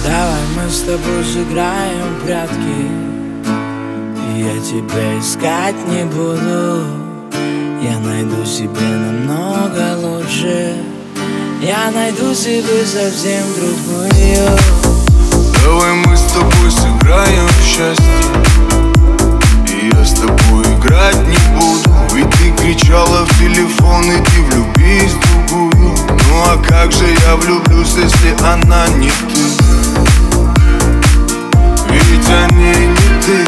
Давай мы с тобой сыграем в прятки, я тебя искать не буду. Я найду себе намного лучше, я найду себе совсем другую. Давай мы с тобой сыграем в счастье, и я с тобой играть не буду. Ведь ты кричала в телефон: иди влюбись в другую. Ну а как же я влюблюсь, если она не ты? Ведь о ней не ты,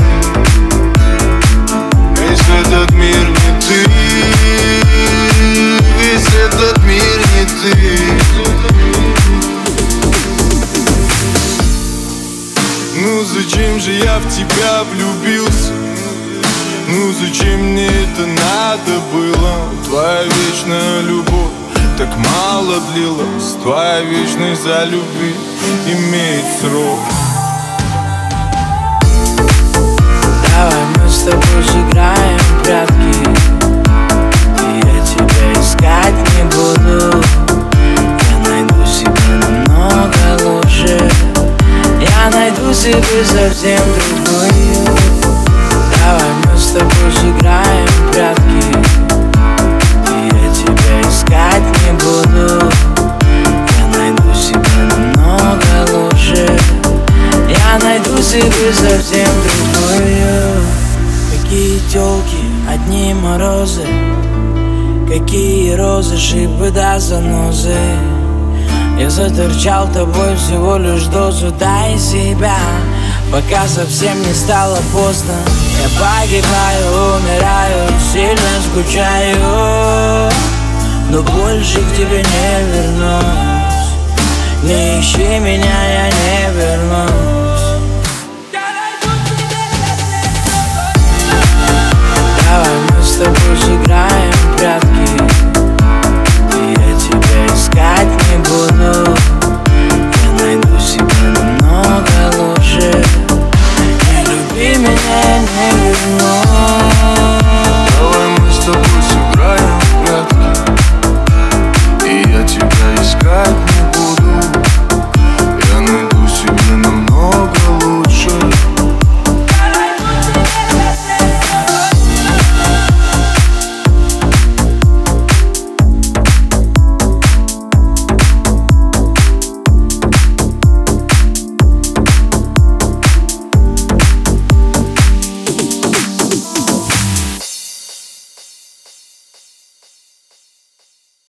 весь этот мир не ты, весь этот мир не ты. Ну зачем же я в тебя влюбился? Ну зачем мне это надо было? Твоя вечная любовь так мало длилась, твоя вечность за любви имеет срок. Давай мы с тобой сыграем в прятки, я тебя искать не буду. Я найду себе намного лучше, я найду себе совсем другую. Давай мы с тобой сыграем в прятки, я тебя искать не буду. Я найду себе намного лучше, я найду себе совсем другую. Какие тёлки, одни морозы, какие розы, шипы да занозы. Я заторчал тобой всего лишь дозу, дай себя, пока совсем не стало поздно. Я погибаю, умираю, сильно скучаю, но больше к тебе не вернусь. Не ищи меня, я не вернусь.